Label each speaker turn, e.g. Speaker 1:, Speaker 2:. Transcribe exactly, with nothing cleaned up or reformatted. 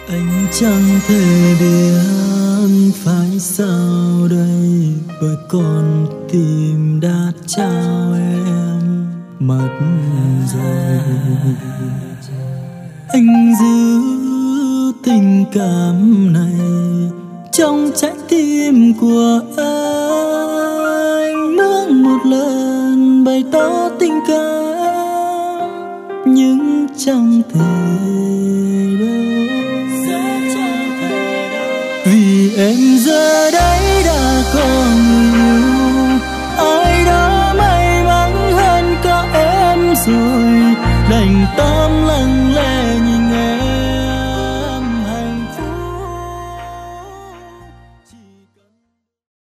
Speaker 1: Anh chẳng thể biết phải sao đây, bởi con tim đã trao em mất rồi. Anh giữ tình cảm này trong trái tim của anh, muốn một lần bày tỏ tình cảm nhưng chẳng thể đâu. Vì em giờ đây đã không